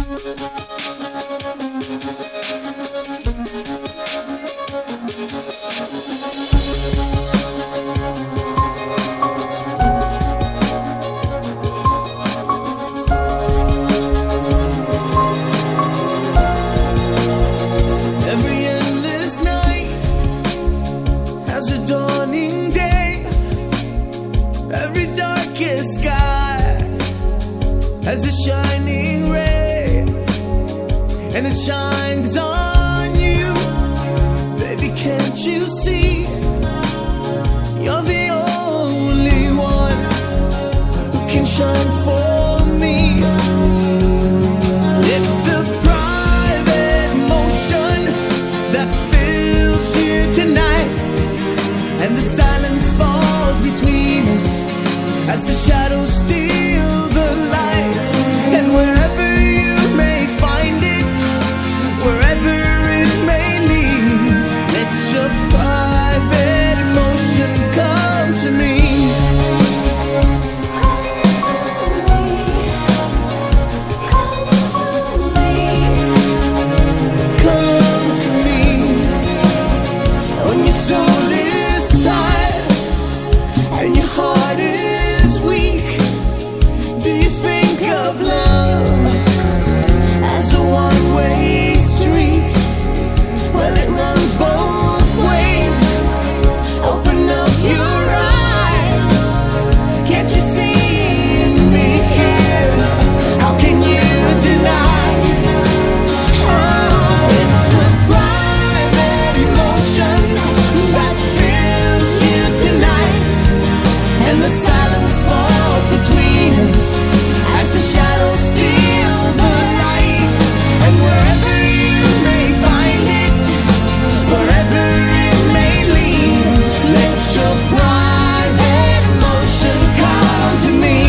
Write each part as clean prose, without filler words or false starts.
As a shining ray, and it shines on you. Baby, can't you see? You're the only one who can shine for me. It's a private emotion that fills you tonight, and the silence falls between us as the shadows steal the light. And wherever you may find it, wherever it may lead, let your private emotion come to me. Come to me. When your soul is tired and your heart is weak, do you think of love as a one-way street? Well, it runs both ways. Open up your eyes. Can't you see me here? How can you deny? Oh, it's a private emotion that fills you tonight, and the silence falls between us as the shadows steal the light. And wherever you may find it, wherever it may lead, let your private emotion come to me.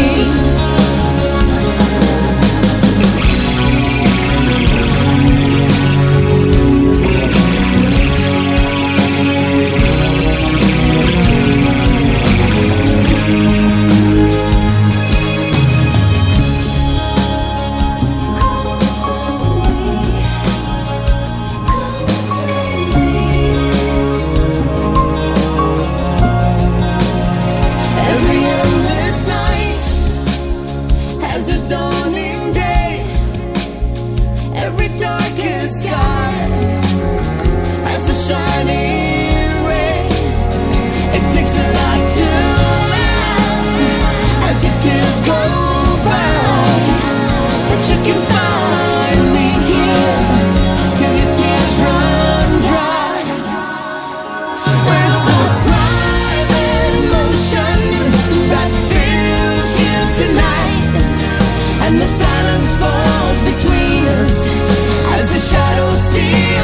Every endless night has a dawning day. Every darkest sky has a shining ray. It takes a lot to laugh as your tears go by, but you can find me here till your tears run dry. It's a private emotion that fills you tonight, and the silence falls between us as the shadows steal